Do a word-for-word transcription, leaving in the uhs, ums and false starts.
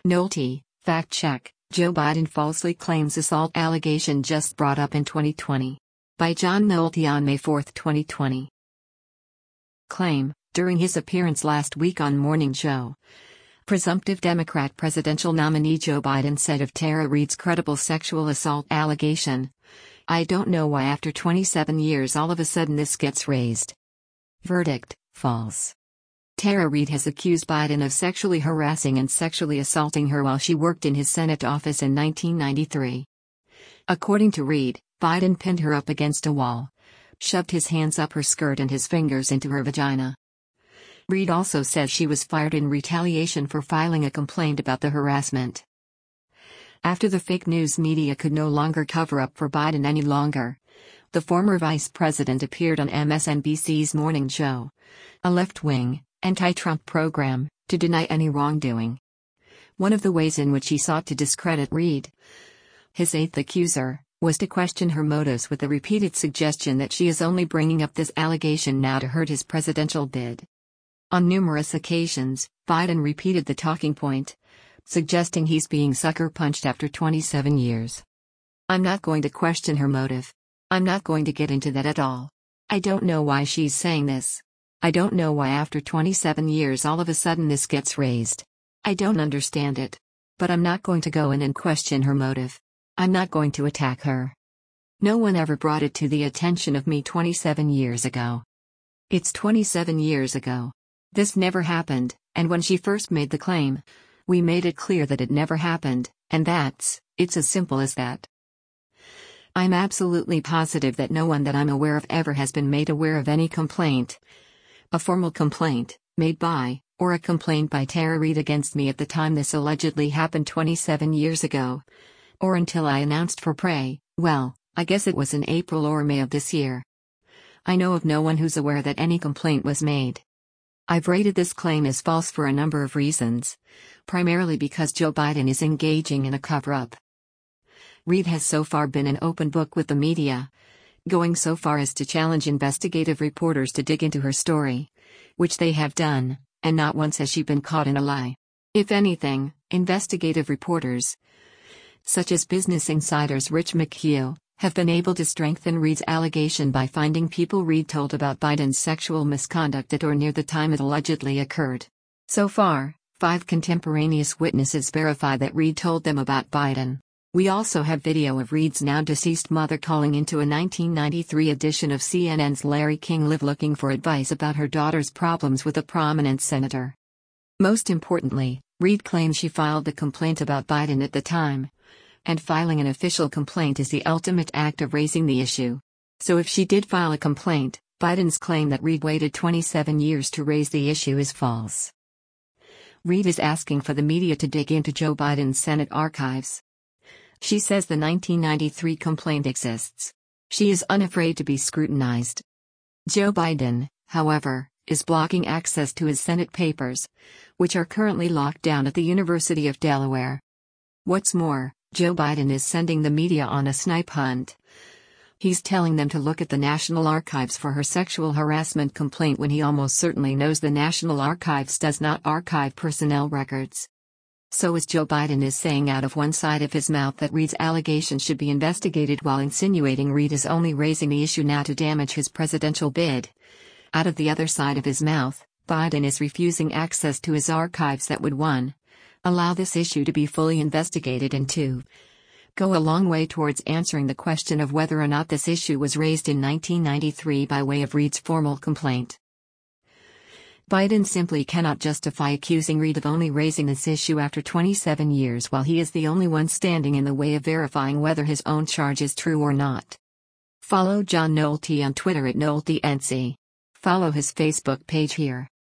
Nolte, fact check, Joe Biden falsely claims assault allegation just brought up in twenty twenty. By John Nolte on May fourth, twenty twenty. Claim, during his appearance last week on Morning Joe. Presumptive Democrat presidential nominee Joe Biden said of Tara Reade's credible sexual assault allegation, "I don't know why after twenty-seven years all of a sudden this gets raised." Verdict, false. Tara Reade has accused Biden of sexually harassing and sexually assaulting her while she worked in his Senate office in nineteen ninety-three. According to Reade, Biden pinned her up against a wall, shoved his hands up her skirt and his fingers into her vagina. Reade also says she was fired in retaliation for filing a complaint about the harassment. After the fake news media could no longer cover up for Biden any longer, the former vice president appeared on M S N B C's Morning Joe, a left-wing, anti-Trump program, to deny any wrongdoing. One of the ways in which he sought to discredit Reade, his eighth accuser, was to question her motives with the repeated suggestion that she is only bringing up this allegation now to hurt his presidential bid. On numerous occasions, Biden repeated the talking point, suggesting he's being sucker punched after twenty-seven years. "I'm not going to question her motive. I'm not going to get into that at all. I don't know why she's saying this. I don't know why after twenty-seven years all of a sudden this gets raised. I don't understand it. But I'm not going to go in and question her motive. I'm not going to attack her. No one ever brought it to the attention of me twenty-seven years ago. It's twenty-seven years ago. This never happened, and when she first made the claim, we made it clear that it never happened, and that's, it's as simple as that. I'm absolutely positive that no one that I'm aware of ever has been made aware of any complaint, a formal complaint, made by, or a complaint by Tara Reade against me at the time this allegedly happened twenty-seven years ago, or until I announced for Pray, well, I guess it was in April or May of this year. I know of no one who's aware that any complaint was made. I've rated this claim as false for a number of reasons, primarily because Joe Biden is engaging in a cover-up. Reade has so far been an open book with the media, going so far as to challenge investigative reporters to dig into her story, which they have done, and not once has she been caught in a lie. If anything, investigative reporters, such as Business Insider's Rich McHugh, have been able to strengthen Reade's allegation by finding people Reade told about Biden's sexual misconduct at or near the time it allegedly occurred. So far, five contemporaneous witnesses verify that Reade told them about Biden. We also have video of Reade's now deceased mother calling into a nineteen ninety-three edition of C N N's Larry King Live looking for advice about her daughter's problems with a prominent senator. Most importantly, Reade claims she filed the complaint about Biden at the time, and filing an official complaint is the ultimate act of raising the issue. So if she did file a complaint, Biden's claim that Reade waited twenty-seven years to raise the issue is false. Reade is asking for the media to dig into Joe Biden's Senate archives. She says the nineteen ninety-three complaint exists. She is unafraid to be scrutinized. Joe Biden, however, is blocking access to his Senate papers, which are currently locked down at the University of Delaware. What's more, Joe Biden is sending the media on a snipe hunt. He's telling them to look at the National Archives for her sexual harassment complaint when he almost certainly knows the National Archives does not archive personnel records. So as Joe Biden is saying out of one side of his mouth that Reade's allegation should be investigated while insinuating Reade is only raising the issue now to damage his presidential bid, out of the other side of his mouth, Biden is refusing access to his archives that would one, allow this issue to be fully investigated and two, go a long way towards answering the question of whether or not this issue was raised in nineteen ninety-three by way of Reade's formal complaint. Biden simply cannot justify accusing Reade of only raising this issue after twenty-seven years while he is the only one standing in the way of verifying whether his own charge is true or not. Follow John Nolte on Twitter at NolteNC. Follow his Facebook page here.